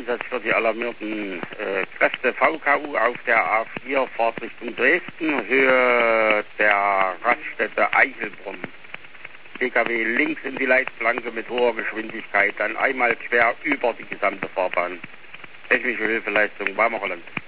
Einsatz für die alarmierten Kräfte VKU auf der A4 Fahrt Richtung Dresden, Höhe der Raststätte Eichelbrunn. PKW links in die Leitplanke mit hoher Geschwindigkeit, dann einmal quer über die gesamte Fahrbahn. Technische Hilfeleistung Weimar Holland.